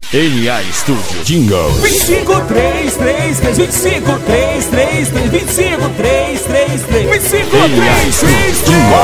NA Studio Jingle 25 3 3 3 25 3 3 3 25 3 3 3 25 3 3 3.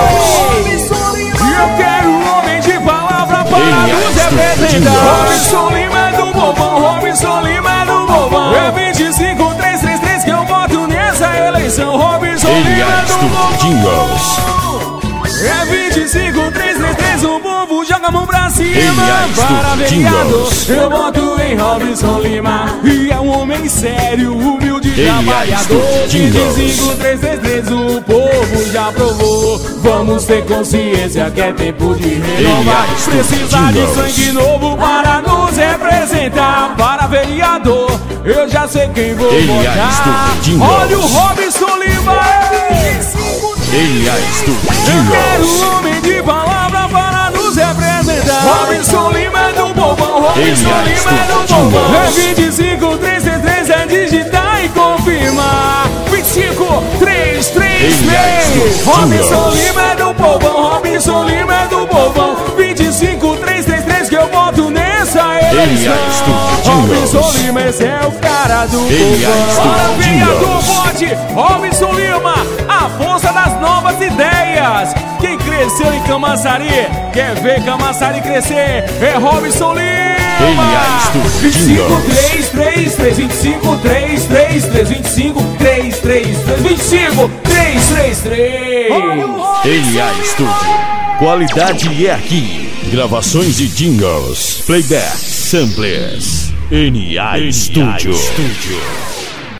E eu quero um homem de palavra para nos representar. Robson Lima do Bobão, Robson Lima do Bobão. É 25 3 3 3 que eu voto nessa eleição. Robson Lima do Bobão. É 25 3 3 3, o povo joga a mão pra cima. Para vereador, eu voto em Robson Lima. E é um homem sério, humilde, trabalhador. 25 3 3 3, o povo já provou. Vamos ter consciência que é tempo de renovar. Precisa de sangue novo para nos representar. Para vereador, eu já sei quem vou votar. Olha o Robson Lima. Eu quero um homem de palavra para nos representar. Robson Lima do Bobão, Robson Lima do Bobão. É 25 3 3 3, é digitar e confirmar. 25 3 3 3. Robson Lima do Bobão, Robson Lima do Bobão. 25 3 3 3 que eu voto nessa eleição. Robson Lima, esse é o cara do Bobão. Para vereador, vote Robson Lima, a força das novas ideias. Quem cresceu em Camaçari quer ver Camaçari crescer. É Robson Lima. 25 3 3 3 25 3 3 3 25 3 3 3 25 3 3 3. NA Studio. Qualidade é aqui. Gravações de jingles, playback, samplers. NA Studio.